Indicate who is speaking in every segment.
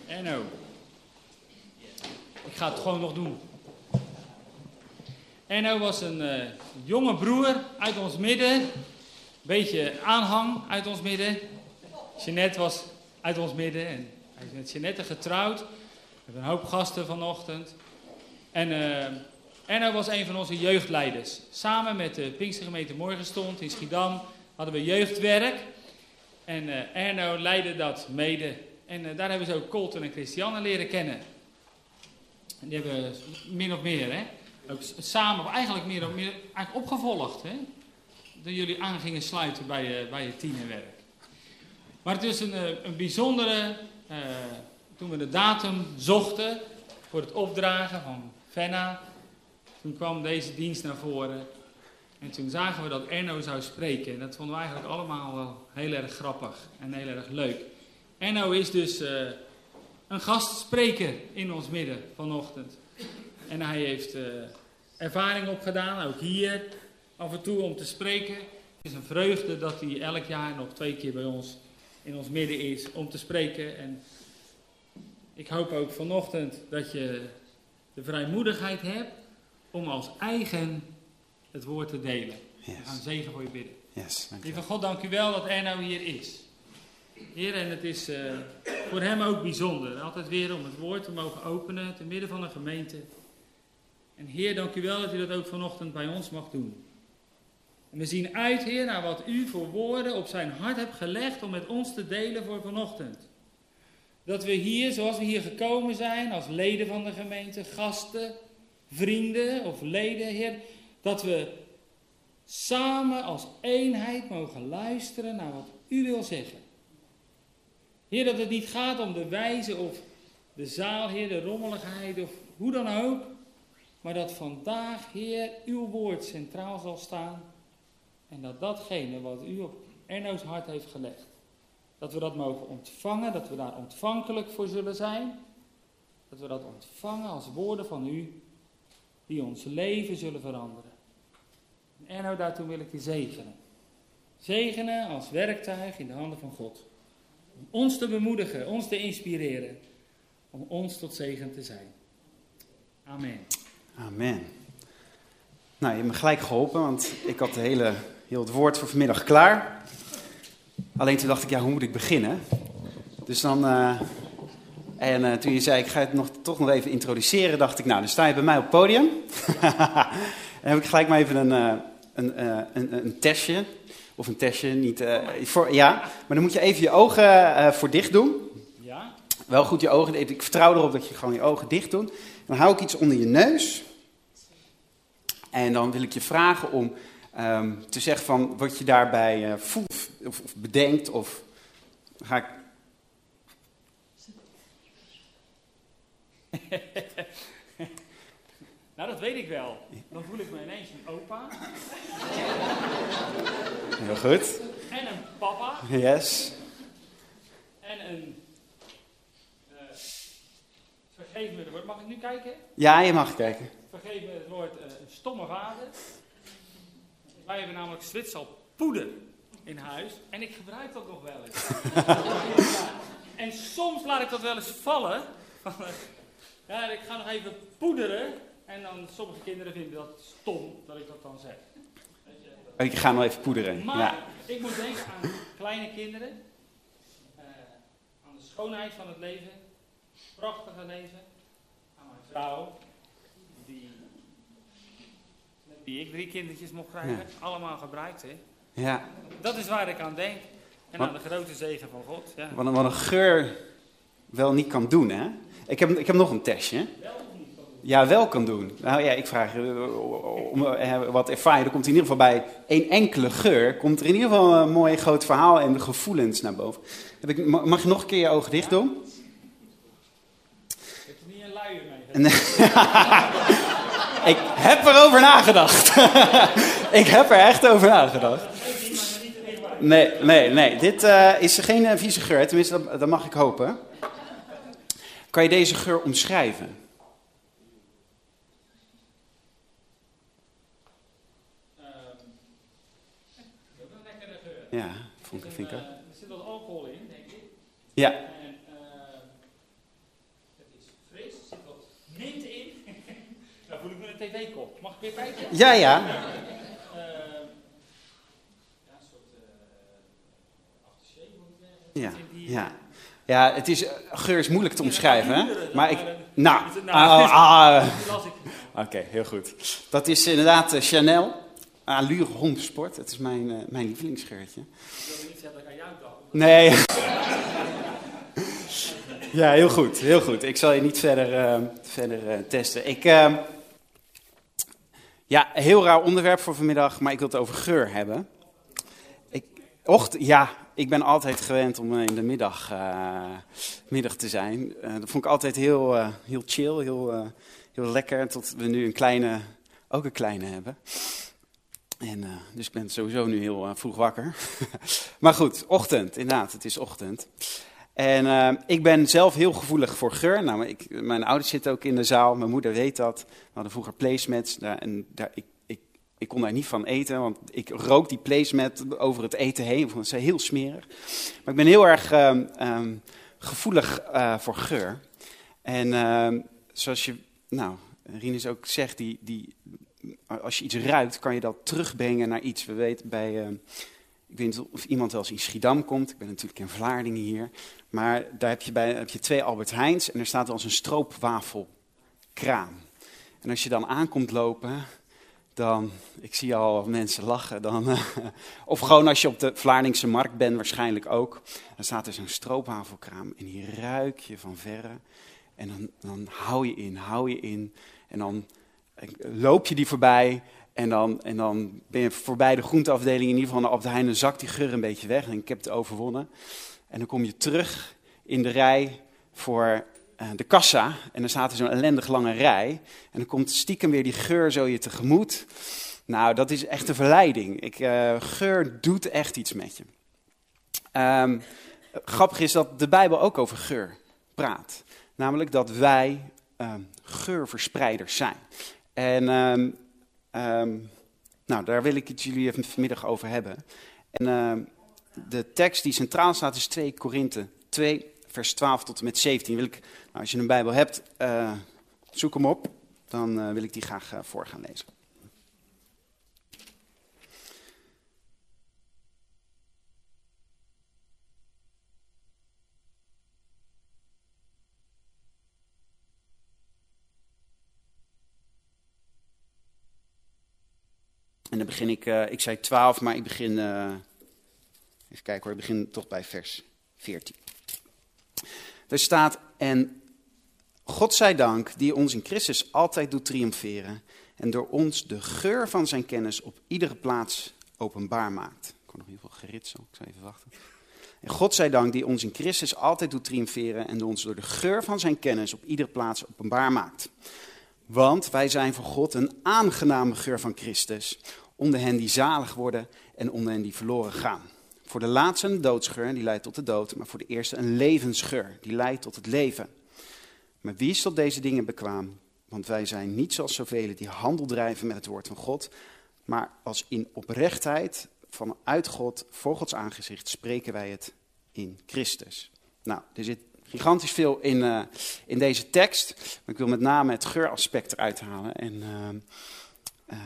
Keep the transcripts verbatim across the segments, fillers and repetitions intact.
Speaker 1: Erno. Ik ga het gewoon nog doen. Erno was een uh, jonge broer uit ons midden. Beetje aanhang uit ons midden. Jeanette was uit ons midden. En hij is met Jeanette getrouwd. We hebben een hoop gasten vanochtend. En uh, Erno was een van onze jeugdleiders. Samen met de Pinkstergemeente Morgenstond in Schiedam hadden we jeugdwerk. En uh, Erno leidde dat mede. En uh, daar hebben ze ook Colton en Christiane leren kennen. En die hebben min of meer, hè, ook samen, of eigenlijk meer of meer eigenlijk opgevolgd, hè, dat jullie aan gingen sluiten bij, uh, bij je tienerwerk. Maar het is een, uh, een bijzondere, uh, toen we de datum zochten voor het opdragen van Venna, toen kwam deze dienst naar voren. En toen zagen we dat Erno zou spreken. En dat vonden we eigenlijk allemaal wel heel erg grappig en heel erg leuk. Erno is dus uh, een gastspreker in ons midden vanochtend. En hij heeft uh, ervaring opgedaan, ook hier, af en toe om te spreken. Het is een vreugde dat hij elk jaar nog twee keer bij ons in ons midden is om te spreken. En ik hoop ook vanochtend dat je de vrijmoedigheid hebt om als eigen het woord te delen. Yes. We gaan zegen voor je bidden.
Speaker 2: Yes,
Speaker 1: Lieve God, dank u wel dat Erno hier is. Heer, en het is uh, voor hem ook bijzonder. Altijd weer om het woord te mogen openen, te midden van een gemeente. En Heer, dank u wel dat u dat ook vanochtend bij ons mag doen. En we zien uit, Heer, naar wat u voor woorden op zijn hart hebt gelegd om met ons te delen voor vanochtend. Dat we hier, zoals we hier gekomen zijn, als leden van de gemeente, gasten, vrienden of leden, Heer, dat we samen als eenheid mogen luisteren naar wat u wil zeggen. Heer, dat het niet gaat om de wijze of de zaal, Heer, de rommeligheid of hoe dan ook. Maar dat vandaag, Heer, uw woord centraal zal staan. En dat datgene wat u op Erno's hart heeft gelegd, dat we dat mogen ontvangen, dat we daar ontvankelijk voor zullen zijn. Dat we dat ontvangen als woorden van u, die ons leven zullen veranderen. En Erno, daartoe wil ik je zegenen. Zegenen als werktuig in de handen van God. Om ons te bemoedigen, ons te inspireren. Om ons tot zegen te zijn. Amen.
Speaker 2: Amen. Nou, je hebt me gelijk geholpen, want ik had de hele, heel het woord voor vanmiddag klaar. Alleen toen dacht ik, ja, hoe moet ik beginnen? Dus dan, uh, en uh, toen je zei, ik ga het nog, toch nog even introduceren, dacht ik, nou, dan sta je bij mij op het podium. Dan heb ik gelijk maar even een, uh, een, uh, een, een testje. Of een testje, niet, uh, voor, ja. Maar dan moet je even je ogen uh, voor dicht doen.
Speaker 1: Ja.
Speaker 2: Wel goed je ogen, ik vertrouw erop dat je gewoon je ogen dicht doet. Dan hou ik iets onder je neus. En dan wil ik je vragen om um, te zeggen van wat je daarbij uh, voelt of, of bedenkt. Of ga ik...
Speaker 1: Nou, dat weet ik wel. Dan voel ik me ineens een opa.
Speaker 2: Heel goed.
Speaker 1: En een papa.
Speaker 2: Yes.
Speaker 1: En een... Uh, vergeef me het woord. Mag ik nu kijken?
Speaker 2: Ja, je mag kijken.
Speaker 1: Vergeef me het woord uh, een stomme vader. Wij hebben namelijk Zwitsal poeder in huis. En ik gebruik dat nog wel eens. Ja. En soms laat ik dat wel eens vallen. Ja, ik ga nog even poederen. En dan sommige kinderen vinden dat stom dat ik dat dan zeg.
Speaker 2: Ik ga nog even poederen.
Speaker 1: Maar
Speaker 2: Ja.
Speaker 1: ik moet denken aan kleine kinderen. Uh, aan de schoonheid van het leven. Prachtige leven. Aan mijn vrouw. Die, die ik drie kindertjes mocht krijgen. Ja. Allemaal gebruikt, hè.
Speaker 2: Ja.
Speaker 1: Dat is waar ik aan denk. En wat, aan de grote zegen van God. Ja.
Speaker 2: Wat, een, wat een geur wel niet kan doen, hè. Ik heb, ik heb nog een testje. Ja, wel kan doen. Nou ja, ik vraag uh, om uh, wat ervaring. Er komt in ieder geval bij één enkele geur, komt er in ieder geval een mooi groot verhaal en de gevoelens naar boven. Heb ik, mag je nog een keer je ogen dicht doen?
Speaker 1: Heb je niet een luier mee?
Speaker 2: Nee. Ik heb erover nagedacht. Ik heb er echt over nagedacht. Nee, nee, nee. Dit uh, is geen uh, vieze geur, tenminste dat, dat mag ik hopen. Kan je deze geur omschrijven? Ja, vond ik, vind ik ook.
Speaker 1: Er zit wat alcohol in, denk ik.
Speaker 2: Ja.
Speaker 1: En uh, een tv-kop. Mag ik weer kijken?
Speaker 2: Ja, ja.
Speaker 1: Uh, ja, een soort uh, aftershave moet ik zeggen.
Speaker 2: Ja, ja. Ja, het is, geur is moeilijk te omschrijven, hè? Maar ik...
Speaker 1: Nou,
Speaker 2: ah, ah,
Speaker 1: Oké,
Speaker 2: okay, heel goed. Dat is inderdaad uh, Chanel. Allure Homesport. Het is mijn, uh, mijn lievelingsgeurtje.
Speaker 1: Ik wilde niet zeggen dat ik aan jou dacht.
Speaker 2: Nee. Ja, heel goed, heel goed. Ik zal je niet verder, uh, verder uh, testen. Ik, uh, ja, een heel raar onderwerp voor vanmiddag, maar ik wil het over geur hebben. Ik, ocht, ja, ik ben altijd gewend om in de middag, uh, middag te zijn. Uh, dat vond ik altijd heel, uh, heel chill, heel, uh, heel lekker, tot we nu een kleine, ook een kleine hebben. En, uh, dus ik ben sowieso nu heel uh, vroeg wakker. Maar goed, ochtend, inderdaad, het is ochtend. En uh, ik ben zelf heel gevoelig voor geur. Nou, ik, mijn ouders zitten ook in de zaal, mijn moeder weet dat. We hadden vroeger placemats daar, en daar, ik, ik, ik kon daar niet van eten, want ik rook die placemat over het eten heen. Ik vond het heel smerig. Maar ik ben heel erg uh, um, gevoelig uh, voor geur. En uh, zoals je, nou, Rinus ook zegt, die, die, als je iets ruikt, kan je dat terugbrengen naar iets. We weten bij... Uh, Ik weet niet of iemand wel eens in Schiedam komt. Ik ben natuurlijk in Vlaardingen hier. Maar daar heb je, bij, heb je twee Albert Heijns en er staat wel eens een stroopwafelkraam. En als je dan aankomt lopen, dan, ik zie al mensen lachen, dan, uh, of gewoon als je op de Vlaardingse markt bent, waarschijnlijk ook. Dan staat er zo'n stroopwafelkraam en die ruik je van verre. En dan, dan hou je in, hou je in en dan loop je die voorbij. En dan, en dan ben je voorbij de groenteafdeling, in ieder geval naar Albert Heijn, dan zakt die geur een beetje weg. En ik heb het overwonnen. En dan kom je terug in de rij voor uh, de kassa. En dan staat er zo'n ellendig lange rij. En dan komt stiekem weer die geur zo je tegemoet. Nou, dat is echt een verleiding. Ik, uh, geur doet echt iets met je. Um, grappig is dat de Bijbel ook over geur praat. Namelijk dat wij um, geurverspreiders zijn. En... Um, Um, nou, daar wil ik het jullie even vanmiddag over hebben. En uh, de tekst die centraal staat is twee Korinthe twee, vers twaalf tot en met zeventien. Wil ik, nou, als je een Bijbel hebt, uh, zoek hem op. Dan uh, wil ik die graag uh, voor gaan lezen. En dan begin ik, uh, ik zei twaalf, maar ik begin, uh, even kijken hoor, ik begin toch bij vers veertien. Er staat, en God zij dank, die ons in Christus altijd doet triomferen en door ons de geur van zijn kennis op iedere plaats openbaar maakt. Ik kon nog in ieder geval geritsel, ik zal even wachten. En God zij dank, die ons in Christus altijd doet triomferen en door ons door de geur van zijn kennis op iedere plaats openbaar maakt. Want wij zijn voor God een aangename geur van Christus, onder hen die zalig worden en onder hen die verloren gaan. Voor de laatste een doodsgeur, die leidt tot de dood, maar voor de eerste een levensgeur, die leidt tot het leven. Maar wie is tot deze dingen bekwaam? Want wij zijn niet zoals zoveel die handel drijven met het woord van God, maar als in oprechtheid vanuit God, voor Gods aangezicht, spreken wij het in Christus. Nou, er zit gigantisch veel in, uh, in deze tekst. Maar ik wil met name het geuraspect eruit halen. En uh, uh,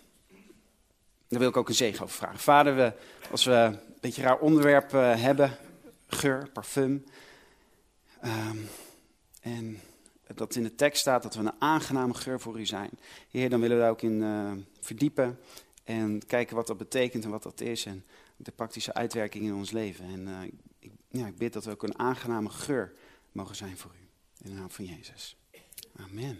Speaker 2: daar wil ik ook een zegen over vragen. Vader, we, als we een beetje een raar onderwerp uh, hebben, geur, parfum. Uh, en dat in de tekst staat dat we een aangename geur voor u zijn. Heer, dan willen we daar ook in uh, verdiepen. En kijken wat dat betekent en wat dat is. En de praktische uitwerking in ons leven. En uh, ik, ja, ik bid dat we ook een aangename geur mogen zijn voor u. In de naam van Jezus. Amen.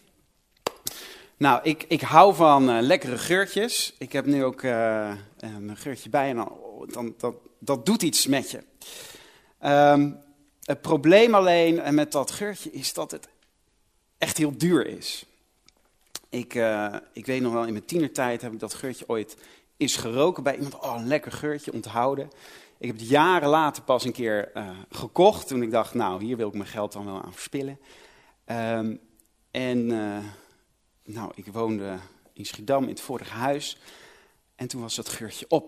Speaker 2: Nou, ik, ik hou van uh, lekkere geurtjes. Ik heb nu ook uh, een geurtje bij en dan, dan, dat, dat doet iets met je. Um, het probleem alleen met dat geurtje is dat het echt heel duur is. Ik, uh, ik weet nog wel, in mijn tienertijd heb ik dat geurtje ooit eens geroken bij iemand. Oh, een lekker geurtje, onthouden. Ik heb het jaren later pas een keer uh, gekocht. Toen ik dacht, nou, hier wil ik mijn geld dan wel aan verspillen. Um, en uh, nou, ik woonde in Schiedam in het vorige huis. En toen was dat geurtje op.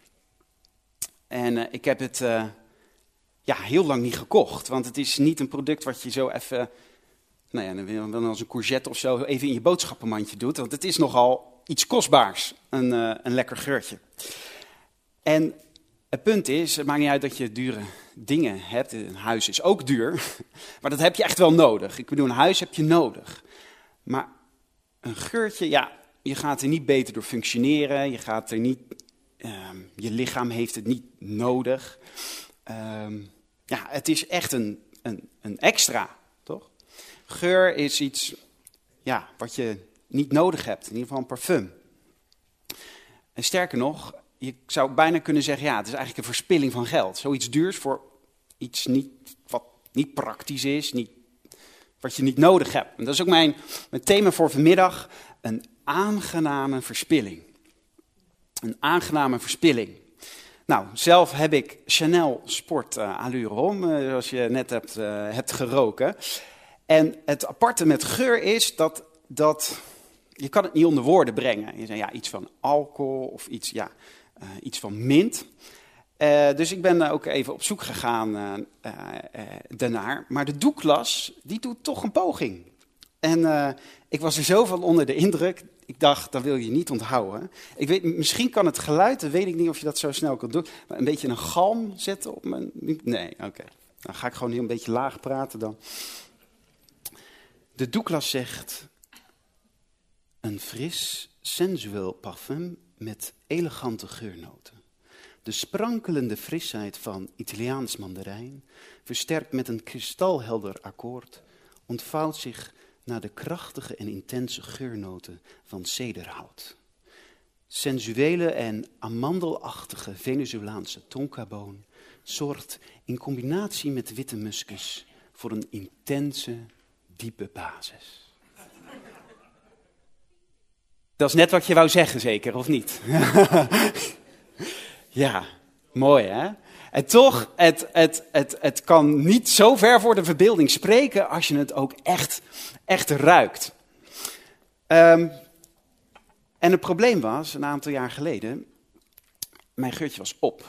Speaker 2: En uh, ik heb het uh, ja, heel lang niet gekocht. Want het is niet een product wat je zo even nou ja, dan als een courgette of zo even in je boodschappenmandje doet. Want het is nogal iets kostbaars, een, uh, een lekker geurtje. En het punt is, het maakt niet uit dat je dure dingen hebt. Een huis is ook duur, maar dat heb je echt wel nodig. Ik bedoel, een huis heb je nodig. Maar een geurtje, ja, je gaat er niet beter door functioneren. Je gaat er niet, uh, je lichaam heeft het niet nodig. Uh, ja, het is echt een, een, een extra, toch? Geur is iets, ja, wat je niet nodig hebt. In ieder geval een parfum. En sterker nog, je zou bijna kunnen zeggen, ja, het is eigenlijk een verspilling van geld. Zoiets duurs voor iets niet, wat niet praktisch is, niet, wat je niet nodig hebt. En dat is ook mijn, mijn thema voor vanmiddag, een aangename verspilling. Een aangename verspilling. Nou, zelf heb ik Chanel Sport uh, Allure Homme, uh, zoals je net hebt, uh, hebt geroken. En het aparte met geur is dat, dat je kan het niet onder woorden brengen. Je zegt, ja, iets van alcohol of iets, ja, uh, iets van mint. Uh, dus ik ben ook even op zoek gegaan uh, uh, uh, daarnaar. Maar de Douglas, die doet toch een poging. En uh, ik was er zo van onder de indruk. Ik dacht, dat wil je niet onthouden. Ik weet, misschien kan het geluid, dan weet ik niet of je dat zo snel kan doen. Maar een beetje een galm zetten op mijn... Nee, oké. Okay. Dan ga ik gewoon heel een beetje laag praten dan. De Douglas zegt, een fris, sensueel parfum met elegante geurnoten. De sprankelende frisheid van Italiaans mandarijn, versterkt met een kristalhelder akkoord, ontvouwt zich naar de krachtige en intense geurnoten van cederhout. Sensuele en amandelachtige Venezolaanse tonkaboon zorgt in combinatie met witte muskus voor een intense, diepe basis. Dat is net wat je wou zeggen, zeker, of niet? Ja, mooi hè? En toch, het, het, het, het kan niet zo ver voor de verbeelding spreken als je het ook echt, echt ruikt. Um, en het probleem was, een aantal jaar geleden, mijn geurtje was op.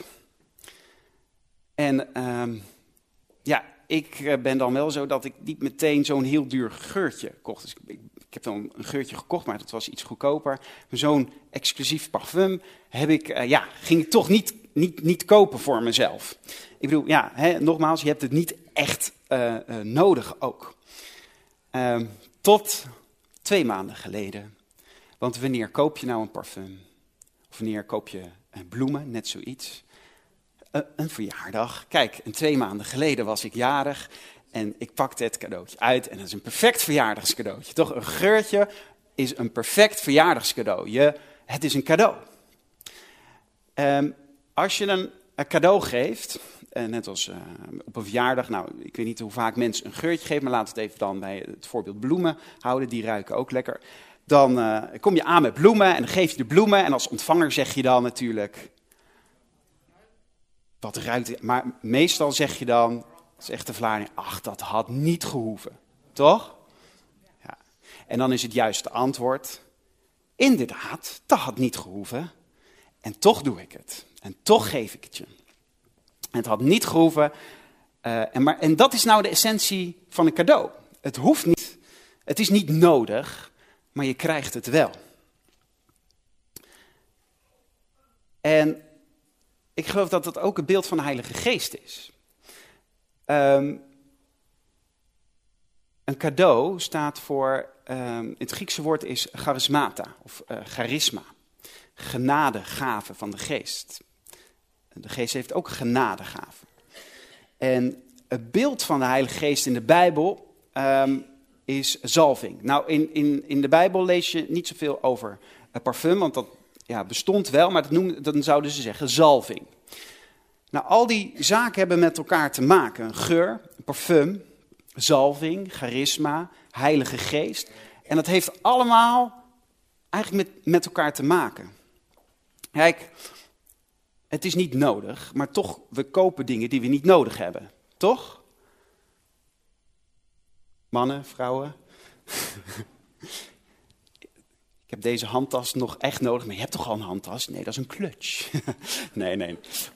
Speaker 2: En um, ja, ik ben dan wel zo dat ik niet meteen zo'n heel duur geurtje kocht. Dus ik, ik heb dan een geurtje gekocht, maar dat was iets goedkoper. Maar zo'n exclusief parfum heb ik, uh, ja, ging ik toch niet, niet, niet kopen voor mezelf. Ik bedoel, ja, hè, nogmaals, je hebt het niet echt uh, uh, nodig ook. Uh, tot twee maanden geleden. Want wanneer koop je nou een parfum? Of wanneer koop je uh, bloemen, net zoiets? Uh, een verjaardag. Kijk, en twee maanden geleden was ik jarig en ik pakte het cadeautje uit. En dat is een perfect verjaardagscadeautje. Toch, een geurtje is een perfect verjaardagscadeau. Je, het is een cadeau. Um, als je een, een cadeau geeft, uh, net als uh, op een verjaardag, nou, ik weet niet hoe vaak mensen een geurtje geven, maar laten we het even dan bij het voorbeeld bloemen houden, die ruiken ook lekker. Dan uh, kom je aan met bloemen en dan geef je de bloemen en als ontvanger zeg je dan natuurlijk, wat ruikt, maar meestal zeg je dan, dat is echt de verklaring, ach, dat had niet gehoeven, toch? Ja. En dan is het juiste antwoord, inderdaad, dat had niet gehoeven en toch doe ik het. En toch geef ik het je. En het had niet gehoeven. Uh, en, maar, en dat is nou de essentie van een cadeau. Het hoeft niet. Het is niet nodig. Maar je krijgt het wel. En ik geloof dat dat ook een beeld van de Heilige Geest is. Um, een cadeau staat voor... Um, het Griekse woord is charismata. Of uh, charisma. Genadegave van de Geest. De Geest heeft ook genadegaven. En het beeld van de Heilige Geest in de Bijbel um, is zalving. Nou, in, in, in de Bijbel lees je niet zoveel over uh, parfum, want dat ja, bestond wel, maar dat noemde, dan zouden ze zeggen zalving. Nou, al die zaken hebben met elkaar te maken. Een geur, een parfum, zalving, charisma, Heilige Geest. En dat heeft allemaal eigenlijk met, met elkaar te maken. Kijk, het is niet nodig, maar toch, we kopen dingen die we niet nodig hebben. Toch? Mannen, vrouwen. Ik heb deze handtas nog echt nodig, maar je hebt toch al een handtas? Nee, dat is een clutch. nee, nee.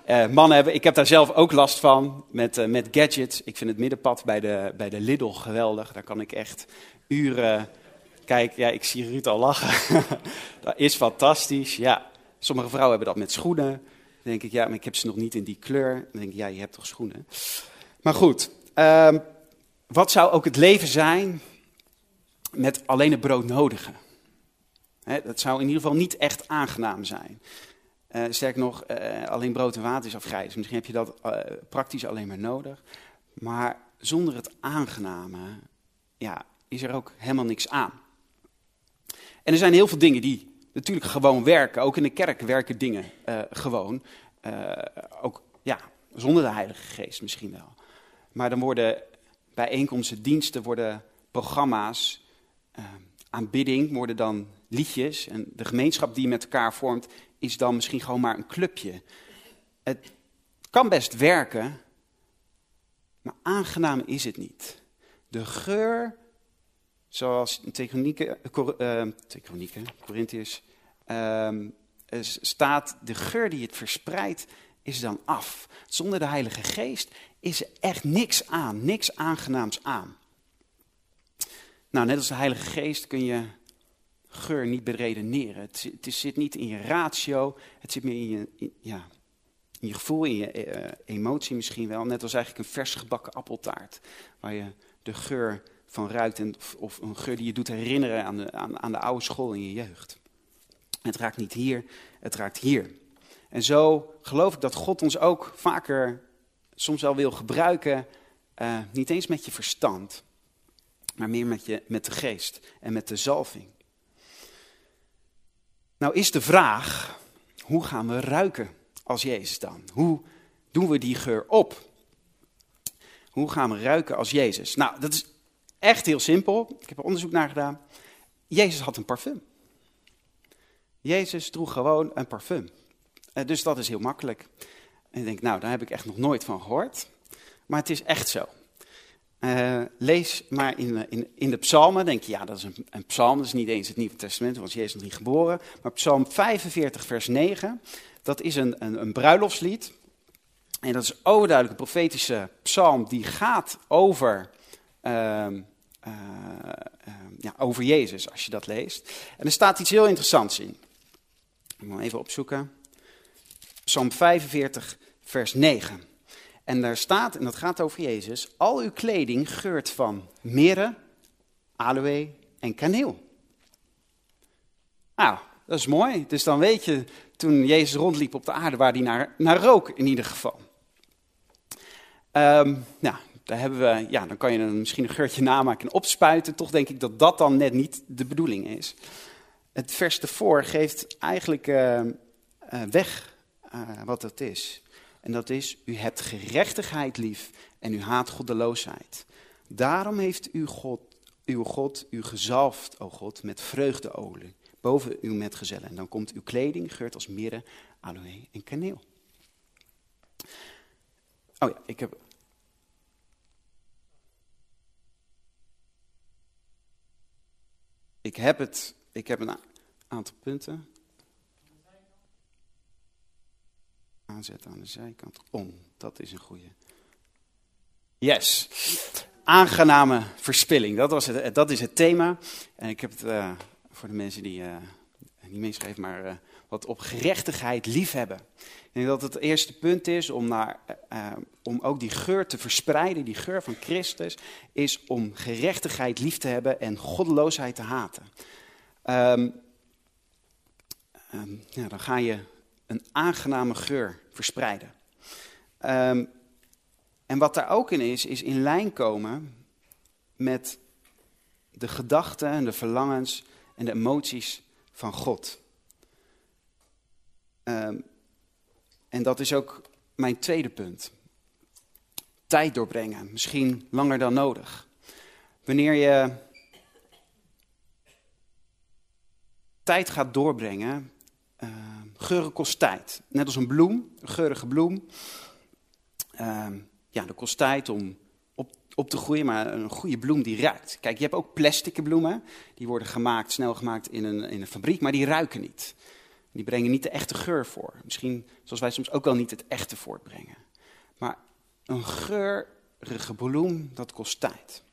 Speaker 2: Uh, mannen hebben, ik heb daar zelf ook last van met, uh, met gadgets. Ik vind het middenpad bij de, bij de Lidl geweldig. Daar kan ik echt uren... Kijk, ja, ik zie Ruud al lachen. Dat is fantastisch. Ja, sommige vrouwen hebben dat met schoenen. Dan denk ik, ja, maar ik heb ze nog niet in die kleur. Dan denk ik, ja, je hebt toch schoenen. Maar goed, uh, wat zou ook het leven zijn met alleen het broodnodige? Hè, dat zou in ieder geval niet echt aangenaam zijn. Uh, sterk nog, uh, alleen brood en water is afgrijzelijk. Dus misschien heb je dat uh, praktisch alleen maar nodig. Maar zonder het aangename, ja, is er ook helemaal niks aan. En er zijn heel veel dingen die natuurlijk gewoon werken. Ook in de kerk werken dingen uh, gewoon. Uh, ook ja, zonder de Heilige Geest misschien wel. Maar dan worden bijeenkomsten, diensten, worden programma's, uh, aanbidding, worden dan liedjes. En de gemeenschap die je met elkaar vormt, is dan misschien gewoon maar een clubje. Het kan best werken, maar aangenaam is het niet. De geur, zoals in twee Kronieken, uh, twee Kronieken, Korintiërs, uh, staat, de geur die het verspreidt, is dan af. Zonder de Heilige Geest is er echt niks aan, niks aangenaams aan. Nou, net als de Heilige Geest kun je geur niet beredeneren. Het, het zit niet in je ratio, het zit meer in je, in, ja, in je gevoel, in je uh, emotie misschien wel. Net als eigenlijk een vers gebakken appeltaart, waar je de geur van ruikt en, of een geur die je doet herinneren aan de, aan, aan de oude school in je jeugd. Het raakt niet hier, het raakt hier. En zo geloof ik dat God ons ook vaker soms wel wil gebruiken, uh, niet eens met je verstand, maar meer met, je, met de geest en met de zalving. Nou is de vraag, hoe gaan we ruiken als Jezus dan? Hoe doen we die geur op? Hoe gaan we ruiken als Jezus? Nou, dat is echt heel simpel. Ik heb er onderzoek naar gedaan. Jezus had een parfum. Jezus droeg gewoon een parfum. Uh, dus dat is heel makkelijk. En ik denk, nou, daar heb ik echt nog nooit van gehoord. Maar het is echt zo. Uh, lees maar in, in, in de psalmen, denk je, ja, dat is een, een psalm, dat is niet eens het Nieuwe Testament, want Jezus is nog niet geboren. Maar psalm vijfenveertig vers negen, dat is een, een, een bruiloftslied. En dat is overduidelijk een profetische psalm die gaat over, uh, uh, uh, ja, over Jezus, als je dat leest. En er staat iets heel interessants in. Ik moet even opzoeken. Psalm vijfenveertig vers negen. En daar staat, en dat gaat over Jezus, al uw kleding geurt van mirre, aloë en kaneel. Nou, dat is mooi. Dus dan weet je, toen Jezus rondliep op de aarde, waar hij naar, naar rook in ieder geval. Um, nou, daar hebben we, ja, dan kan je er misschien een geurtje namaken en opspuiten. Toch denk ik dat dat dan net niet de bedoeling is. Het vers ervoor geeft eigenlijk uh, uh, weg uh, wat het is. En dat is, u hebt gerechtigheid lief en u haat goddeloosheid. Daarom heeft uw God, uw God u gezalfd, o God, met vreugdeolie boven uw metgezellen. En dan komt uw kleding geurt als mirre, aloë en kaneel. Oh ja, ik heb... Ik heb het, ik heb een aantal punten. Aanzetten aan de zijkant om. Dat is een goede. Yes. Aangename verspilling. Dat, was het, dat is het thema. En ik heb het uh, voor de mensen die uh, niet meeschrijven, maar uh, wat op gerechtigheid liefhebben. Ik denk dat het eerste punt is om, naar, uh, om ook die geur te verspreiden, die geur van Christus, is om gerechtigheid lief te hebben en goddeloosheid te haten. Um, um, ja, dan ga je een aangename geur verspreiden. Um, en wat daar ook in is, is in lijn komen met de gedachten en de verlangens en de emoties van God. Um, en dat is ook mijn tweede punt. Tijd doorbrengen, misschien langer dan nodig. Wanneer je tijd gaat doorbrengen, uh, geuren kost tijd. Net als een bloem, een geurige bloem. Uh, ja, dat kost tijd om op, op te groeien, maar een goede bloem die ruikt. Kijk, je hebt ook plastic bloemen, die worden gemaakt, snel gemaakt in een, in een fabriek, maar die ruiken niet. Die brengen niet de echte geur voor. Misschien zoals wij soms ook wel niet het echte voortbrengen. Maar een geurige bloem, dat kost tijd.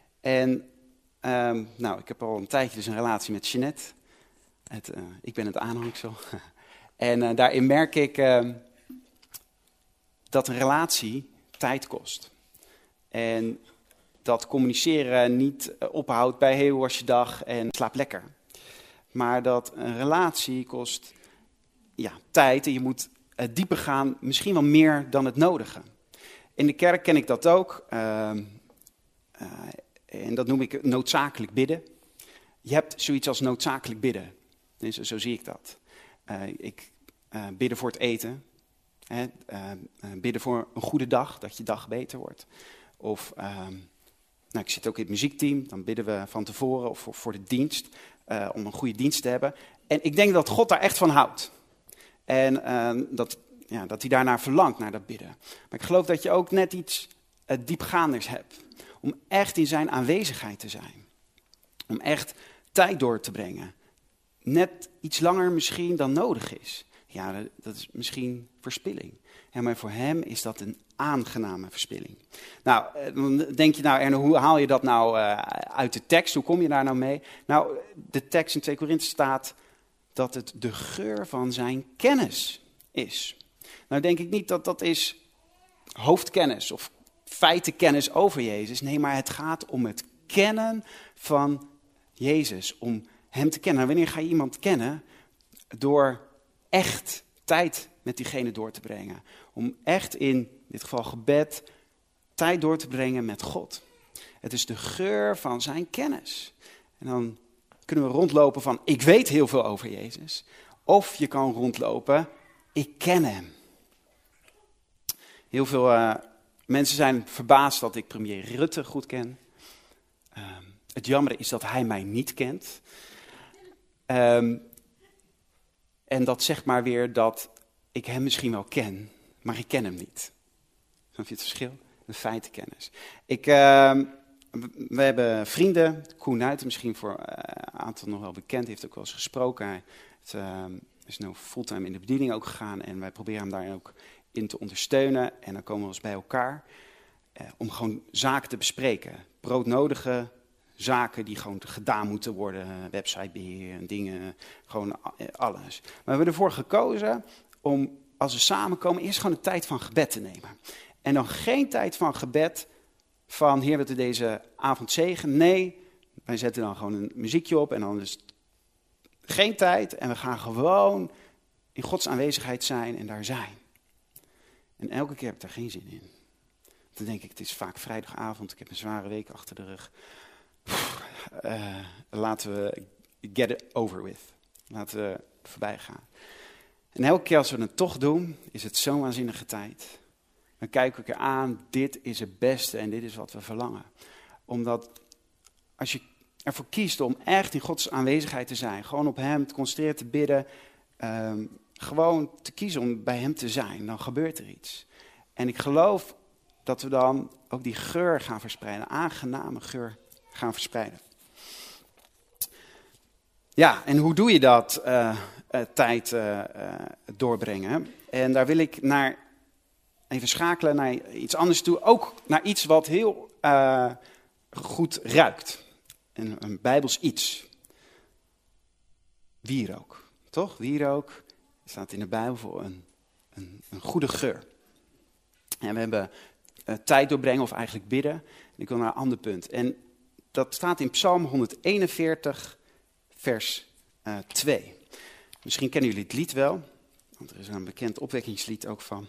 Speaker 2: En um, nou, ik heb al een tijdje dus een relatie met Jeanette. Het, uh, ik ben het aanhangsel. en uh, daarin merk ik uh, dat een relatie tijd kost. En dat communiceren niet uh, ophoudt bij hey, hoe was je dag en slaap lekker. Maar dat een relatie kost ja, tijd en je moet uh, dieper gaan, misschien wel meer dan het nodige. In de kerk ken ik dat ook. Uh, uh, en dat noem ik noodzakelijk bidden. Je hebt zoiets als noodzakelijk bidden. Dus, zo zie ik dat. Uh, ik uh, bidden voor het eten. Hè, uh, uh, bidden voor een goede dag, dat je dag beter wordt. Of, uh, nou, ik zit ook in het muziekteam, dan bidden we van tevoren of voor, voor de dienst. Uh, om een goede dienst te hebben. En ik denk dat God daar echt van houdt. En uh, dat, ja, dat hij daarnaar verlangt, naar dat bidden. Maar ik geloof dat je ook net iets uh, diepgaanders hebt. Om echt in zijn aanwezigheid te zijn. Om echt tijd door te brengen. Net iets langer misschien dan nodig is. Ja, dat, dat is misschien verspilling. Ja, maar voor hem is dat een aangename verspilling. Nou, dan denk je nou, Erno, hoe haal je dat nou uh, uit de tekst? Hoe kom je daar nou mee? Nou, de tekst in twee Korinthe staat dat het de geur van zijn kennis is. Nou denk ik niet dat dat is hoofdkennis of feitenkennis over Jezus. Nee, maar het gaat om het kennen van Jezus. Om hem te kennen. Nou, wanneer ga je iemand kennen? Door echt tijd met diegene door te brengen. Om echt in dit geval gebed tijd door te brengen met God. Het is de geur van zijn kennis. En dan kunnen we rondlopen van ik weet heel veel over Jezus. Of je kan rondlopen, ik ken hem. Heel veel uh, mensen zijn verbaasd dat ik premier Rutte goed ken. Uh, het jammer is dat hij mij niet kent. Um, en dat zegt maar weer dat ik hem misschien wel ken, maar ik ken hem niet. Snap je het verschil? Een feitenkennis. Ik, uh, we hebben vrienden, Koen Nuiten, misschien voor uh, een aantal nog wel bekend, heeft ook wel eens gesproken. Hij het, uh, is nu fulltime in de bediening ook gegaan en wij proberen hem daar ook in te ondersteunen. En dan komen we eens bij elkaar uh, om gewoon zaken te bespreken. Broodnodige zaken die gewoon gedaan moeten worden, websitebeheer en dingen, gewoon alles. Maar we hebben ervoor gekozen om, als we samenkomen, eerst gewoon een tijd van gebed te nemen. En dan geen tijd van gebed van, Heer, wilt u deze avond zegen? Nee, wij zetten dan gewoon een muziekje op en dan is het geen tijd. En we gaan gewoon in Gods aanwezigheid zijn en daar zijn. En elke keer heb ik daar geen zin in. Dan denk ik, het is vaak vrijdagavond, ik heb een zware week achter de rug. Uh, laten we get it over with. Laten we voorbij gaan. En elke keer als we het toch doen, is het zo'n waanzinnige tijd. Dan kijken we elkaar aan, dit is het beste en dit is wat we verlangen. Omdat als je ervoor kiest om echt in Gods aanwezigheid te zijn, gewoon op hem te concentreren, te bidden, um, gewoon te kiezen om bij hem te zijn, dan gebeurt er iets. En ik geloof dat we dan ook die geur gaan verspreiden, aangename geur gaan verspreiden. Ja, en hoe doe je dat, uh, uh, tijd uh, uh, doorbrengen? En daar wil ik naar even schakelen naar iets anders toe. Ook naar iets wat heel uh, goed ruikt. Een, een bijbels iets. Wierook, toch? Wierook staat in de Bijbel voor een, een, een goede geur. En we hebben uh, tijd doorbrengen of eigenlijk bidden. En ik wil naar een ander punt. En dat staat in Psalm honderdeenenveertig, vers uh, twee. Misschien kennen jullie het lied wel, want er is een bekend opwekkingslied ook van.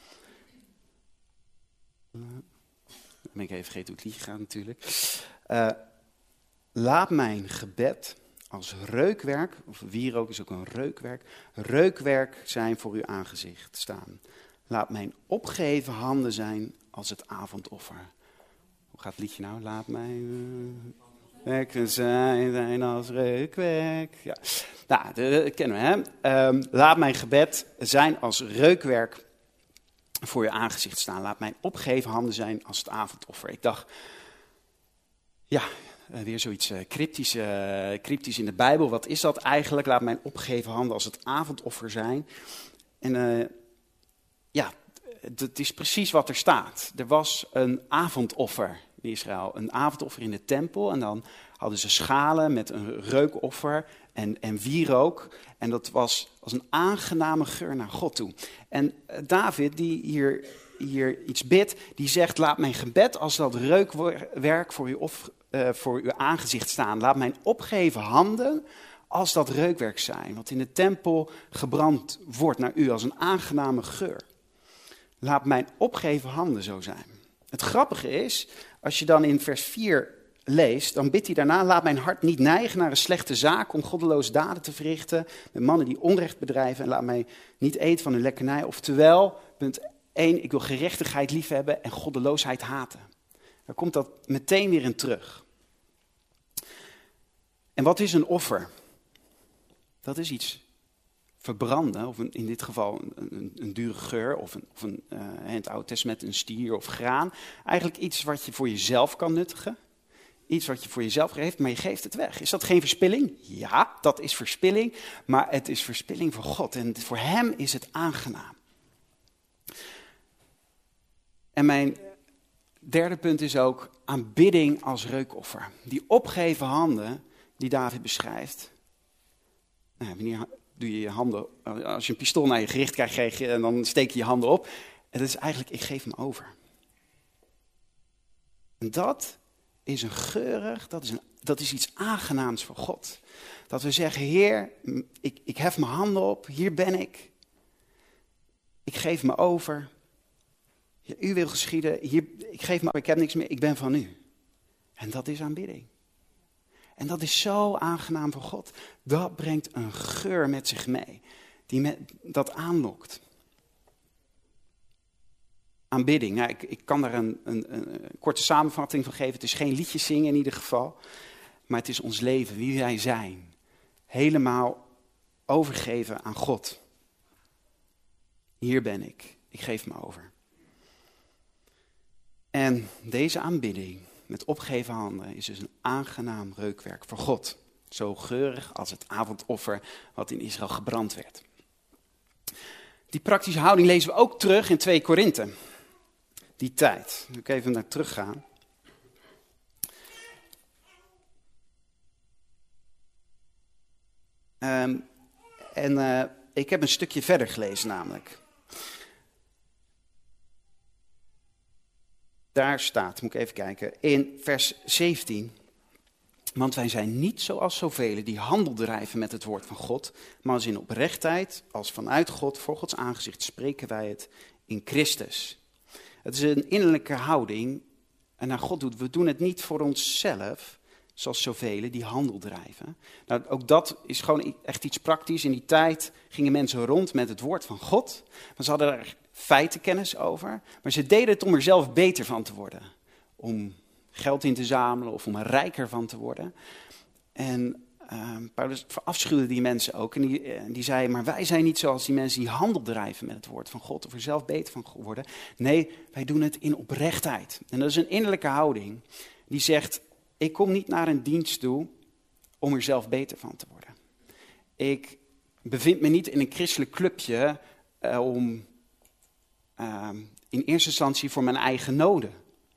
Speaker 2: Uh, dan ben ik even vergeten hoe het liedje gaat natuurlijk. Uh, Laat mijn gebed als reukwerk, of wierook is ook een reukwerk, reukwerk zijn voor uw aangezicht staan. Laat mijn opgeheven handen zijn als het avondoffer. Hoe gaat het liedje nou? Laat mijn werken zijn, zijn als reukwerk. Ja. Nou, dat kennen we, hè. Um, laat mijn gebed zijn als reukwerk voor je aangezicht staan. Laat mijn opgeheven handen zijn als het avondoffer. Ik dacht, ja, Uh, weer zoiets uh, cryptisch, uh, cryptisch in de Bijbel. Wat is dat eigenlijk? Laat mijn opgeven handen als het avondoffer zijn. En uh, ja, het is precies wat er staat. Er was een avondoffer in Israël. Een avondoffer in de tempel. En dan hadden ze schalen met een reukoffer en, en wierook. En dat was als een aangename geur naar God toe. En uh, David, die hier, hier iets bidt, die zegt: laat mijn gebed als dat reukwerk voor uw, of, uh, voor uw aangezicht staan. Laat mijn opgeven handen als dat reukwerk zijn, wat in de tempel gebrand wordt naar u als een aangename geur. Laat mijn opgeven handen zo zijn. Het grappige is, als je dan in vers vier leest, dan bidt hij daarna: laat mijn hart niet neigen naar een slechte zaak om goddeloze daden te verrichten met mannen die onrecht bedrijven, en laat mij niet eten van hun lekkernij. Oftewel, punt één, ik wil gerechtigheid liefhebben en goddeloosheid haten. Daar komt dat meteen weer in terug. En wat is een offer? Dat is iets verbranden, of een, in dit geval een, een, een dure geur, of, een, of een, uh, in het Oude Testament een stier of graan. Eigenlijk iets wat je voor jezelf kan nuttigen. Iets wat je voor jezelf geeft, maar je geeft het weg. Is dat geen verspilling? Ja, dat is verspilling, maar het is verspilling voor God. En voor hem is het aangenaam. En mijn derde punt is ook aanbidding als reukoffer. Die opgeven handen die David beschrijft. Nou, wanneer doe je je handen, als je een pistool naar je gericht krijgt, krijg je, en dan steek je je handen op. En dat is eigenlijk, ik geef hem over. En dat is een geurig, dat is, een, dat is iets aangenaams voor God. Dat we zeggen: Heer, ik, ik hef mijn handen op, hier ben ik. Ik geef me over. Ja, u wil geschieden, hier, ik geef me, ik heb niks meer, ik ben van u. En dat is aanbidding. En dat is zo aangenaam voor God. Dat brengt een geur met zich mee, die met, dat aanlokt. Aanbidding, nou, ik, ik kan daar een, een, een korte samenvatting van geven. Het is geen liedjes zingen in ieder geval, maar het is ons leven, wie wij zijn. Helemaal overgeven aan God. Hier ben ik, ik geef me over. En deze aanbidding met opgeven handen is dus een aangenaam reukwerk voor God. Zo geurig als het avondoffer wat in Israël gebrand werd. Die praktische houding lezen we ook terug in twee Korinthe. Die tijd. Moet ik even naar terug gaan. Um, en uh, ik heb een stukje verder gelezen namelijk. Daar staat, moet ik even kijken, in vers zeventien. Want wij zijn niet zoals zoveel die handel drijven met het woord van God, maar als in oprechtheid, als vanuit God, voor Gods aangezicht, spreken wij het in Christus. Het is een innerlijke houding en naar God doet. We doen het niet voor onszelf, zoals zoveel die handel drijven. Nou, ook dat is gewoon echt iets praktisch. In die tijd gingen mensen rond met het woord van God, maar ze hadden er feitenkennis over, maar ze deden het om er zelf beter van te worden. Om geld in te zamelen of om er rijker van te worden. En uh, Paulus verafschuwde die mensen ook. En die, uh, die zei: maar wij zijn niet zoals die mensen die handel drijven met het woord van God, of er zelf beter van worden. Nee, wij doen het in oprechtheid. En dat is een innerlijke houding die zegt: ik kom niet naar een dienst toe om er zelf beter van te worden. Ik bevind me niet in een christelijk clubje uh, om uh, in eerste instantie voor mijn eigen noden.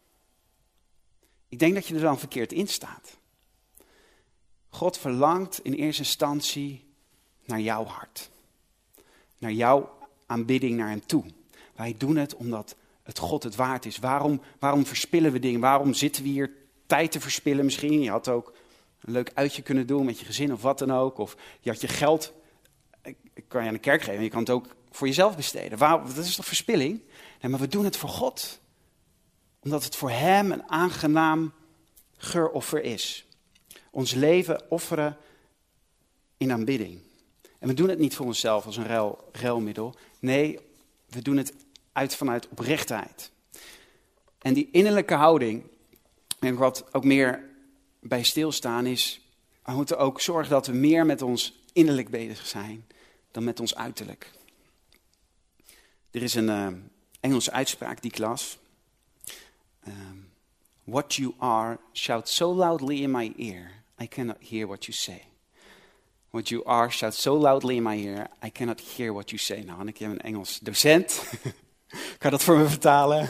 Speaker 2: Ik denk dat je er dan verkeerd in staat. God verlangt in eerste instantie naar jouw hart. Naar jouw aanbidding naar hem toe. Wij doen het omdat het God het waard is. Waarom, waarom verspillen we dingen? Waarom zitten we hier tijd te verspillen misschien? Je had ook een leuk uitje kunnen doen met je gezin of wat dan ook. Of je had je geld, ik kan je aan de kerk geven, je kan het ook voor jezelf besteden. Waarom, dat is toch verspilling? Nee, maar we doen het voor God. Omdat het voor hem een aangenaam geuroffer is. Ons leven offeren in aanbidding. En we doen het niet voor onszelf als een ruil, ruilmiddel. Nee, we doen het uit vanuit oprechtheid. En die innerlijke houding, en wat ook meer bij stilstaan is, we moeten ook zorgen dat we meer met ons innerlijk bezig zijn dan met ons uiterlijk. Er is een uh, Engelse uitspraak die ik las. Uh, What you are, shout so loudly in my ear, I cannot hear what you say. What you are, shout so loudly in my ear, I cannot hear what you say. Nou, ik heb een Engels docent. Kan je dat voor me vertalen?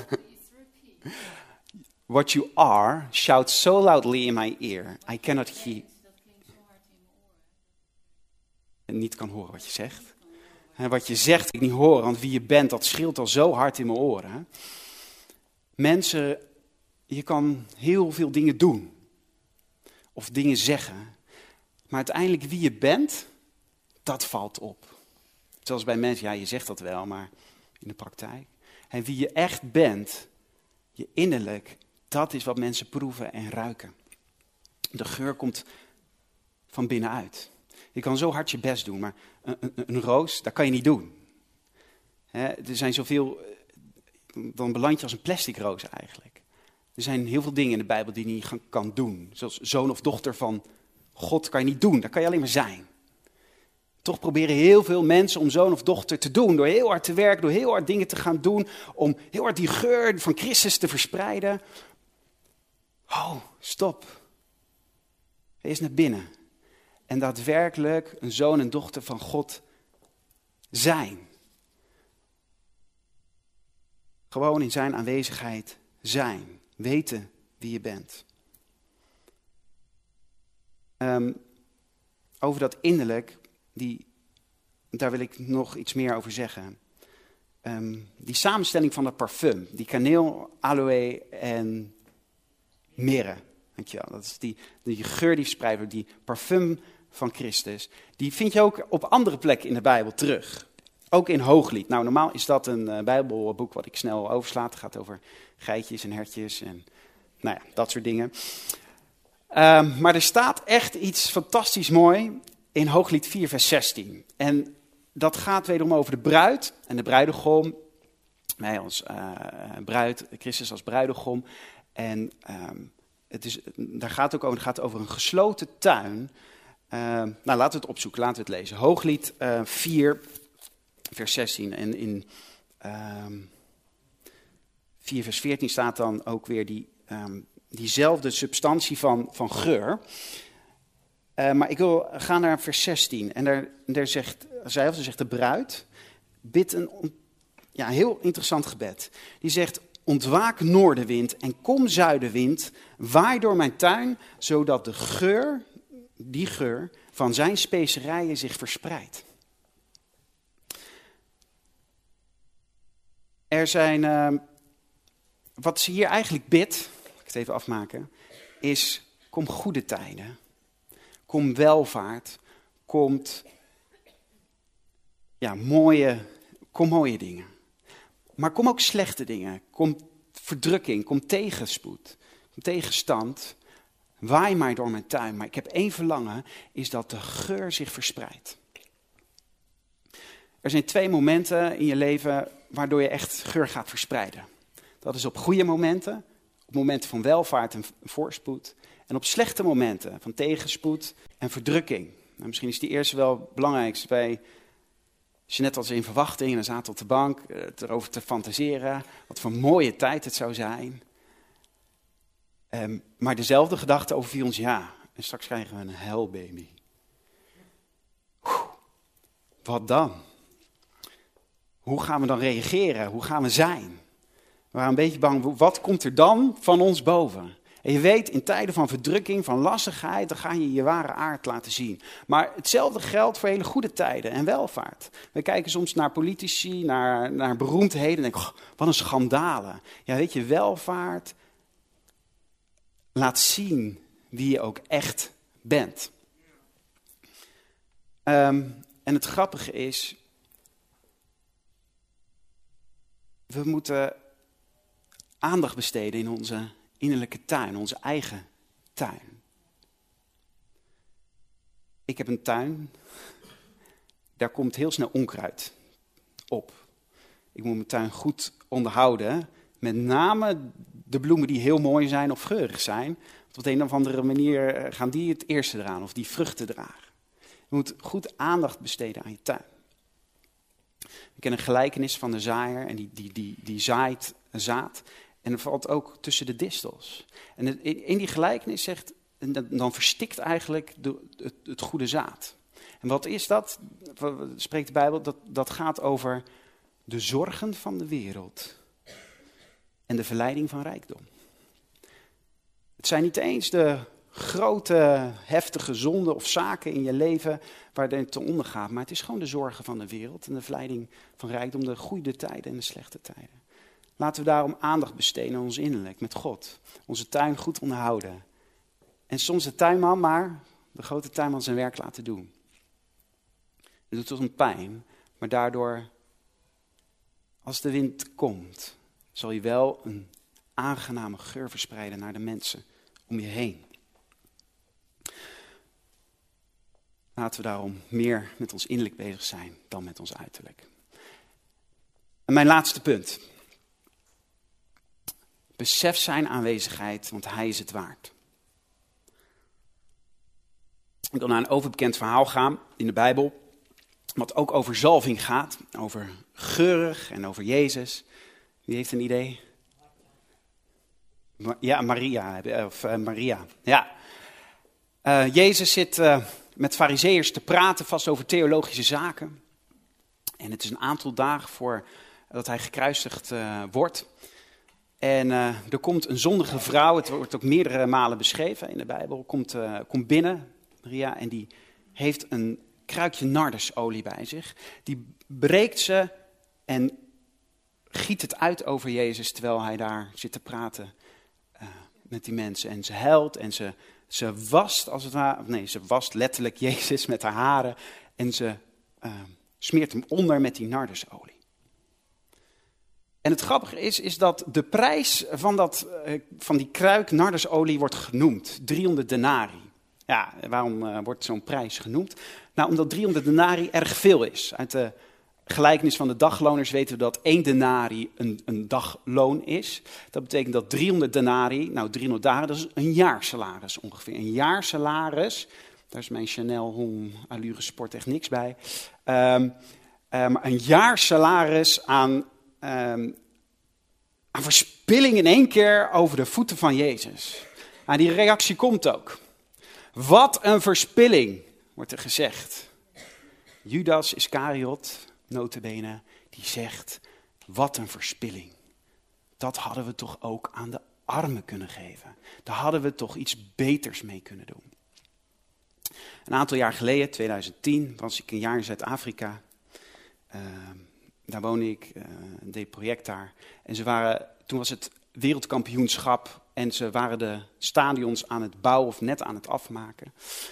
Speaker 2: What you are, shout so loudly in my ear, I cannot hear. En niet kan horen wat je zegt. En wat je zegt, ik niet horen, want wie je bent, dat schreeuwt al zo hard in mijn oren. Mensen, je kan heel veel dingen doen. Of dingen zeggen. Maar uiteindelijk wie je bent, dat valt op. Zelfs bij mensen, ja, je zegt dat wel, maar in de praktijk. En wie je echt bent, je innerlijk, dat is wat mensen proeven en ruiken. De geur komt van binnenuit. Je kan zo hard je best doen, maar een, een, een roos, dat kan je niet doen. He, er zijn zoveel, dan beland je als een plastic roos eigenlijk. Er zijn heel veel dingen in de Bijbel die je niet kan doen. Zoals zoon of dochter van God kan je niet doen, dat kan je alleen maar zijn. Toch proberen heel veel mensen om zoon of dochter te doen. Door heel hard te werken, door heel hard dingen te gaan doen. Om heel hard die geur van Christus te verspreiden. Oh, stop. Eerst naar binnen. En daadwerkelijk een zoon en dochter van God zijn. Gewoon in zijn aanwezigheid zijn. Weten wie je bent. Um, over dat innerlijk, die, daar wil ik nog iets meer over zeggen. Um, die samenstelling van dat parfum, die kaneel, aloe en mirre. Dankjewel. Dat is die, die geur die verspreidt wordt, die parfum van Christus. Die vind je ook op andere plekken in de Bijbel terug. Ook in Hooglied. Nou, normaal is dat een uh, Bijbelboek wat ik snel oversla. Het gaat over geitjes en hertjes en nou ja, dat soort dingen. Uh, maar er staat echt iets fantastisch mooi in Hooglied vier vers zestien. En dat gaat wederom over de bruid en de bruidegom. Wij als uh, bruid, Christus als bruidegom. En um, het is, daar gaat het ook over, het gaat over een gesloten tuin. Uh, nou, laten we het opzoeken, laten we het lezen. Hooglied uh, vier vers zestien en in um, vier vers veertien staat dan ook weer die... Um, diezelfde substantie van, van geur. Uh, maar ik wil gaan naar vers zestien. En daar, daar zegt, zij, of zegt de bruid, bidt een ja, heel interessant gebed. Die zegt, ontwaak noordenwind en kom zuidenwind, waai door mijn tuin, zodat de geur, die geur, van zijn specerijen zich verspreidt. Er zijn, uh, wat ze hier eigenlijk bidt, het even afmaken, is kom goede tijden, kom welvaart, komt ja, mooie, kom mooie dingen. Maar kom ook slechte dingen, kom verdrukking, kom tegenspoed, kom tegenstand. Waai mij door mijn tuin, maar ik heb één verlangen, is dat de geur zich verspreidt. Er zijn twee momenten in je leven waardoor je echt geur gaat verspreiden. Dat is op goede momenten, op momenten van welvaart en voorspoed. En op slechte momenten van tegenspoed en verdrukking. Nou, misschien is die eerste wel het belangrijkste. Bij, als je net als in verwachting en dan zaten op de bank het erover te fantaseren. Wat voor een mooie tijd het zou zijn. Um, maar dezelfde gedachte overviel ons, ja. En straks krijgen we een hellbaby. Wat dan? Hoe gaan we dan reageren? Hoe gaan we zijn? We waren een beetje bang, wat komt er dan van ons boven? En je weet, in tijden van verdrukking, van lastigheid, dan ga je je ware aard laten zien. Maar hetzelfde geldt voor hele goede tijden en welvaart. We kijken soms naar politici, naar, naar beroemdheden en denken, oh, wat een schandalen. Ja, weet je, welvaart laat zien wie je ook echt bent. Um, en het grappige is, we moeten aandacht besteden in onze innerlijke tuin, onze eigen tuin. Ik heb een tuin, daar komt heel snel onkruid op. Ik moet mijn tuin goed onderhouden, met name de bloemen die heel mooi zijn of geurig zijn. Op de een of andere manier gaan die het eerste eraan of die vruchten dragen. Je moet goed aandacht besteden aan je tuin. Ik ken een gelijkenis van de zaaier en die, die, die, die zaait een zaad. En er valt ook tussen de distels. En het, in, in die gelijkenis zegt, dan verstikt eigenlijk de, het, het goede zaad. En wat is dat? Spreekt de Bijbel, dat, dat gaat over de zorgen van de wereld en de verleiding van rijkdom. Het zijn niet eens de grote, heftige zonden of zaken in je leven waar je te ondergaat, maar het is gewoon de zorgen van de wereld en de verleiding van rijkdom, de goede tijden en de slechte tijden. Laten we daarom aandacht besteden aan ons innerlijk met God. Onze tuin goed onderhouden. En soms de tuinman maar, de grote tuinman zijn werk laten doen. Het doet ons pijn, maar daardoor, als de wind komt, zal je wel een aangename geur verspreiden naar de mensen om je heen. Laten we daarom meer met ons innerlijk bezig zijn dan met ons uiterlijk. En mijn laatste punt. Besef zijn aanwezigheid, want hij is het waard. Ik wil naar een overbekend verhaal gaan in de Bijbel, wat ook over zalving gaat, over geurig en over Jezus. Wie heeft een idee? Ja, Maria. Of, uh, Maria. Ja. Uh, Jezus zit uh, met farizeeërs te praten, vast over theologische zaken. En het is een aantal dagen voordat hij gekruisigd uh, wordt. En uh, er komt een zondige vrouw, het wordt ook meerdere malen beschreven in de Bijbel, komt, uh, komt binnen, Maria, en die heeft een kruikje nardesolie bij zich. Die breekt ze en giet het uit over Jezus terwijl hij daar zit te praten uh, met die mensen. En ze huilt en ze, ze wast, als het ware, nee, ze wast letterlijk Jezus met haar haren en ze uh, smeert hem onder met die nardesolie. En het grappige is, is dat de prijs van, dat, van die kruik nardesolie wordt genoemd. driehonderd denari. Ja, waarom uh, wordt zo'n prijs genoemd? Nou, omdat driehonderd denari erg veel is. Uit de gelijkenis van de dagloners weten we dat één denari een, een dagloon is. Dat betekent dat driehonderd denari, nou driehonderd dagen, dat is een jaarsalaris ongeveer. Een jaarsalaris, daar is mijn Chanel Home Allure Sport echt niks bij. Um, uh, maar een jaarsalaris aan... Um, aan verspilling in één keer over de voeten van Jezus. En die reactie komt ook. Wat een verspilling, wordt er gezegd. Judas Iscariot, nota bene, die zegt, wat een verspilling. Dat hadden we toch ook aan de armen kunnen geven. Daar hadden we toch iets beters mee kunnen doen. Een aantal jaar geleden, twintig tien, was ik een jaar in Zuid-Afrika. Uh, Daar woonde ik, uh, deed project daar. En ze waren, toen was het wereldkampioenschap en ze waren de stadions aan het bouwen of net aan het afmaken.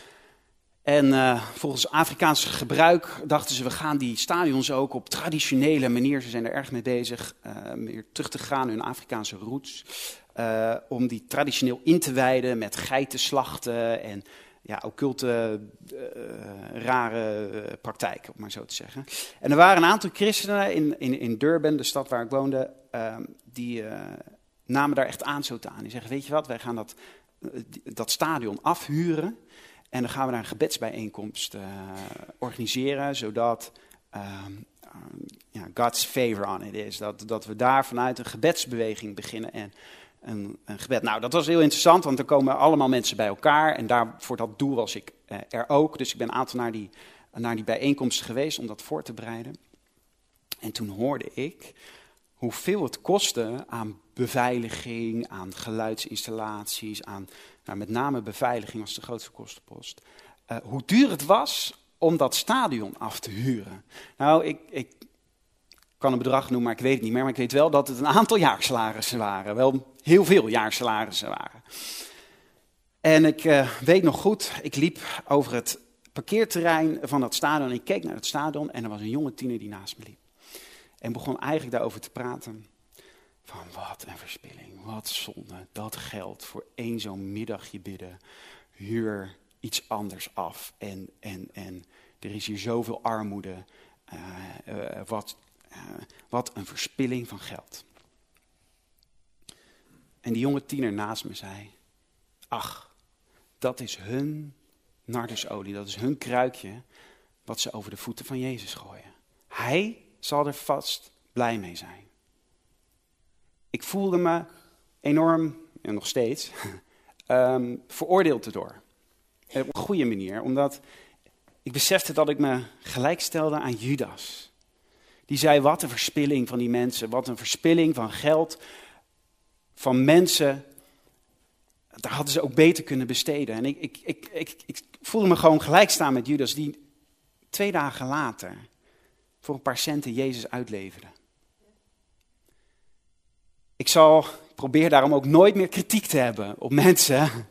Speaker 2: En uh, volgens Afrikaans gebruik dachten ze, we gaan die stadions ook op traditionele manier, ze zijn er erg mee bezig, uh, weer terug te gaan, hun Afrikaanse roots. Uh, om die traditioneel in te wijden met geitenslachten en... Ja, occulte, uh, rare uh, praktijken, om maar zo te zeggen. En er waren een aantal christenen in, in, in Durban, de stad waar ik woonde, uh, die uh, namen daar echt aanstoot aan. Die zeggen, weet je wat, wij gaan dat, uh, dat stadion afhuren en dan gaan we daar een gebedsbijeenkomst uh, organiseren, zodat uh, uh, ja, God's favor on it is. Dat, dat we daar vanuit een gebedsbeweging beginnen en... Een, een gebed. Nou, dat was heel interessant, want er komen allemaal mensen bij elkaar. En daar, voor dat doel was ik eh, er ook. Dus ik ben een aantal naar die, naar die bijeenkomsten geweest om dat voor te bereiden. En toen hoorde ik hoeveel het kostte aan beveiliging, aan geluidsinstallaties, aan nou, met name beveiliging was de grootste kostenpost. Uh, hoe duur het was om dat stadion af te huren. Nou, ik... ik Ik kan een bedrag noemen, maar ik weet het niet meer. Maar ik weet wel dat het een aantal jaarsalarissen waren. Wel heel veel jaarsalarissen waren. En ik uh, weet nog goed, ik liep over het parkeerterrein van dat stadion. En ik keek naar het stadion en er was een jonge tiener die naast me liep. En begon eigenlijk daarover te praten. Van wat een verspilling, wat zonde. Dat geld voor één zo'n middagje bidden. Huur iets anders af. En, en, en er is hier zoveel armoede. Uh, uh, wat... Uh, wat een verspilling van geld. En die jonge tiener naast me zei, ach, dat is hun nardesolie, dat is hun kruikje wat ze over de voeten van Jezus gooien. Hij zal er vast blij mee zijn. Ik voelde me enorm, en nog steeds, um, veroordeeld erdoor. Op een goede manier, omdat ik besefte dat ik me gelijkstelde aan Judas. Die zei, wat een verspilling van die mensen, wat een verspilling van geld, van mensen. Daar hadden ze ook beter kunnen besteden. En ik, ik, ik, ik, ik voelde me gewoon gelijk staan met Judas, die twee dagen later voor een paar centen Jezus uitleverde. Ik zal probeer daarom ook nooit meer kritiek te hebben op mensen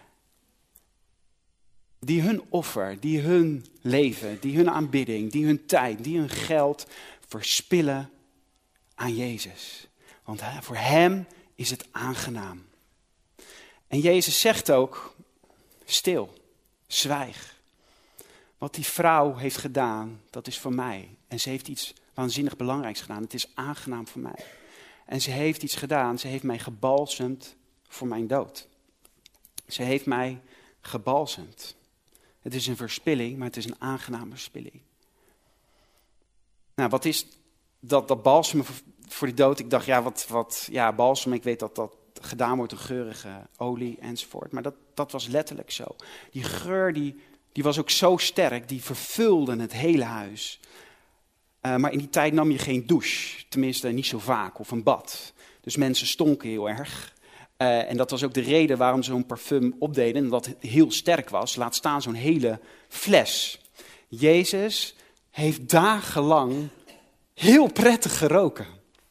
Speaker 2: die hun offer, die hun leven, die hun aanbidding, die hun tijd, die hun geld verspillen aan Jezus. Want voor hem is het aangenaam. En Jezus zegt ook, stil, zwijg. Wat die vrouw heeft gedaan, dat is voor mij. En ze heeft iets waanzinnig belangrijks gedaan. Het is aangenaam voor mij. En ze heeft iets gedaan, ze heeft mij gebalsemd voor mijn dood. Ze heeft mij gebalsemd. Het is een verspilling, maar het is een aangename verspilling. Nou, wat is dat, dat balsemen voor, voor die dood? Ik dacht, ja, wat, wat, ja, balsem, ik weet dat dat gedaan wordt, een geurige olie enzovoort. Maar dat, dat was letterlijk zo. Die geur, die, die was ook zo sterk, die vervulde het hele huis. Uh, maar in die tijd nam je geen douche, tenminste niet zo vaak, of een bad. Dus mensen stonken heel erg. Uh, en dat was ook de reden waarom ze zo'n parfum opdeden, omdat het heel sterk was. Laat staan zo'n hele fles. Jezus heeft dagenlang heel prettig geroken.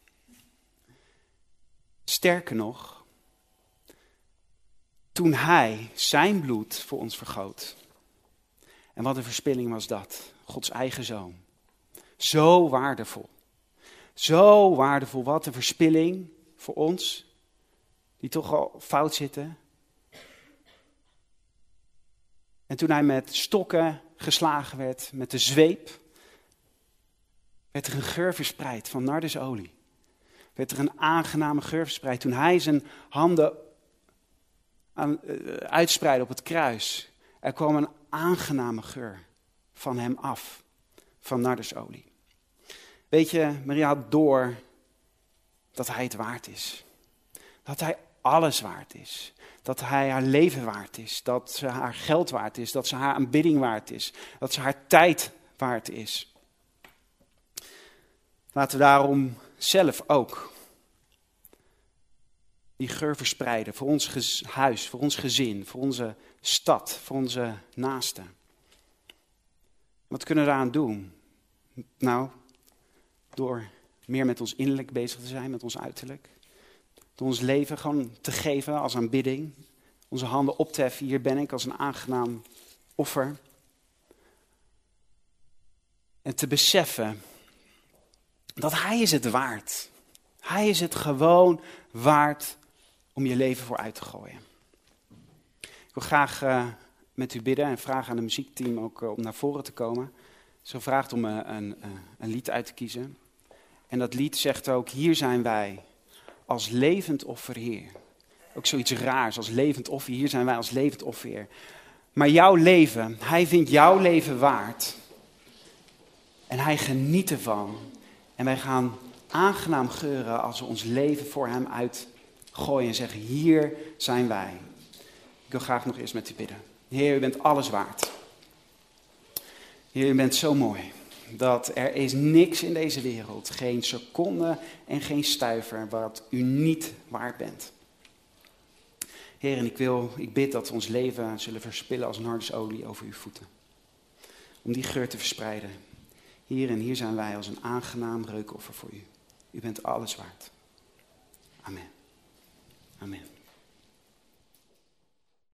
Speaker 2: Sterker nog, toen hij zijn bloed voor ons vergoot. En wat een verspilling was dat, Gods eigen zoon. Zo waardevol. Zo waardevol, wat een verspilling voor ons, die toch al fout zitten. En toen hij met stokken geslagen werd, met de zweep, werd er een geur verspreid van nardesolie. Werd er een aangename geur verspreid. Toen hij zijn handen aan, uh, uitspreidde op het kruis, er kwam een aangename geur van hem af, van nardesolie. Weet je, Maria had door dat hij het waard is. Dat hij alles waard is. Dat hij haar leven waard is. Dat ze haar geld waard is. Dat ze haar aanbidding waard is. Dat ze haar tijd waard is. Laten we daarom zelf ook die geur verspreiden. Voor ons gez- huis, voor ons gezin, voor onze stad, voor onze naasten. Wat kunnen we daaraan doen? Nou, door meer met ons innerlijk bezig te zijn, met ons uiterlijk. Door ons leven gewoon te geven als aanbidding. Onze handen op te heffen, hier ben ik, als een aangenaam offer. En te beseffen dat hij is het waard. Hij is het gewoon waard om je leven voor uit te gooien. Ik wil graag uh, met u bidden en vragen aan het muziekteam ook uh, om naar voren te komen. Zo vraagt om uh, een, uh, een lied uit te kiezen. En dat lied zegt ook, hier zijn wij als levend offer, Heer. Ook zoiets raars als levend offer, hier zijn wij als levend offer, Heer. Maar jouw leven, hij vindt jouw leven waard. En hij geniet ervan. En wij gaan aangenaam geuren als we ons leven voor hem uitgooien en zeggen, hier zijn wij. Ik wil graag nog eerst met u bidden. Heer, u bent alles waard. Heer, u bent zo mooi. Dat er is niks in deze wereld, geen seconde en geen stuiver, wat u niet waard bent. Heer, en ik, wil, ik bid dat we ons leven zullen verspillen als nardesolie over uw voeten. Om die geur te verspreiden. Hier en hier zijn wij als een aangenaam reukoffer voor u. U bent alles waard. Amen. Amen.